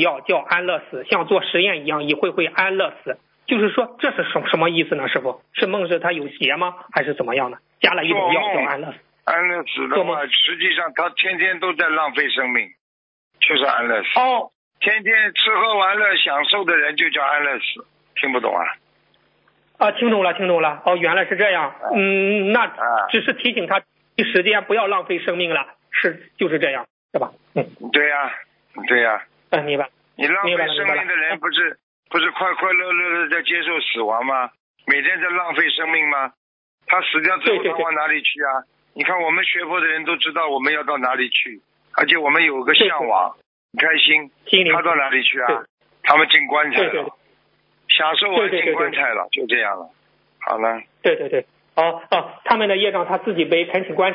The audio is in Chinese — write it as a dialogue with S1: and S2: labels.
S1: 药叫安乐死，像做实验一样一会会安乐死。就是说这是什么意思呢？师傅，是梦是他有邪吗？还是怎么样呢？加了一种药叫安乐死。
S2: 安乐死的话，实际上他天天都在浪费生命，就是安乐死。
S1: 哦，
S2: 天天吃喝玩乐享受的人就叫安乐死，听不懂啊？
S1: 啊，听懂了。哦，原来是这样。那只是提醒他时间不要浪费生命了，就是这样，是吧？
S2: 对呀。
S1: 明白。
S2: 你浪费生命的人不是快快乐乐的在接受死亡吗？每天在浪费生命吗？他死掉之后他往哪里去啊？你看我们学佛的人都知道我们要到哪里去，而且我们有个向往，开心。他到哪里去啊？他们进棺材了，享受完进棺材了，就这样了。好了。
S1: 对。他们的业障他自己背，恳请观